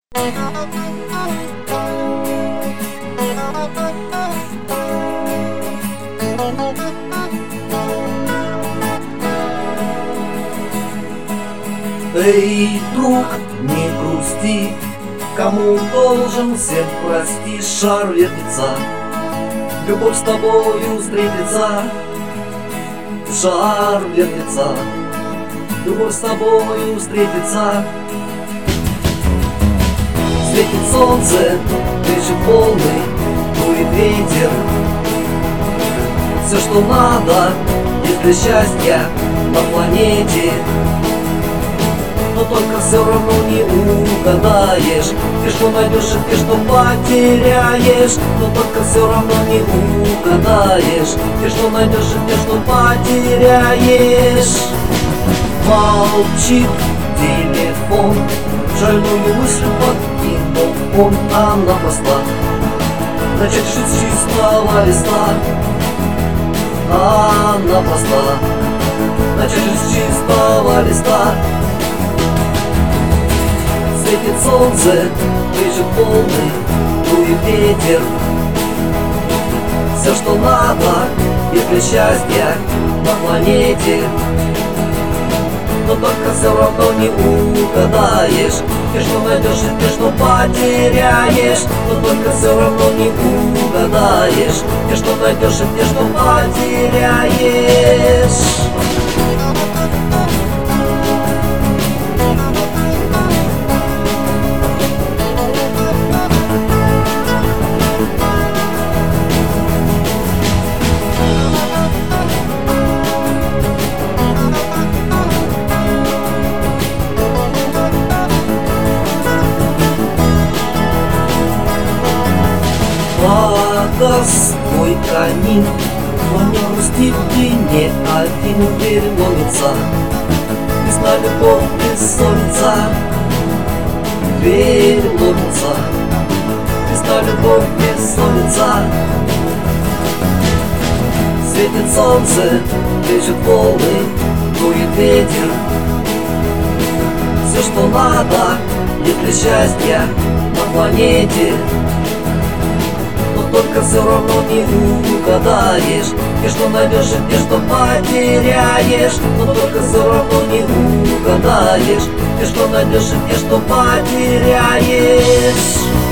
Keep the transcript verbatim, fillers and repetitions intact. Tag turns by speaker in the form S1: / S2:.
S1: Эй, друг, не грусти, кому должен, всем прости. Шар вертится, любовь с тобою встретится. Шар вертится, любовь с тобою встретится. Светит солнце, плечи полны, дует ветер. Все, что надо, есть для счастья на планете. Но только все равно не угадаешь, ты что найдешь и ты что потеряешь. Но только все равно не угадаешь, ты что найдешь и ты что потеряешь. Молчит телефон, шальную мысль подкинул он, она проста. Начать жить с чистого листа, она проста. Начать жить с чистого листа. Светит солнце, плечи полны, дует ветер. Все, что надо, есть для счастья на планете. Но только все равно не угадаешь, ты что найдешь и ты что потеряешь. Но только все равно не угадаешь, ты что найдешь и ты что потеряешь. Погас твой камин, но не грусти, ты не один. Дверь ломится, весна, любовь, бессонница. Дверь ломится, весна, любовь, бессонница. Светит солнце, плещут волны, дует ветер. Все, что надо, есть для счастья на планете. Только все равно не угадаешь, ты что найдешь и ты что потеряешь. Но только все равно не угадаешь, ты что найдешь и ты что потеряешь.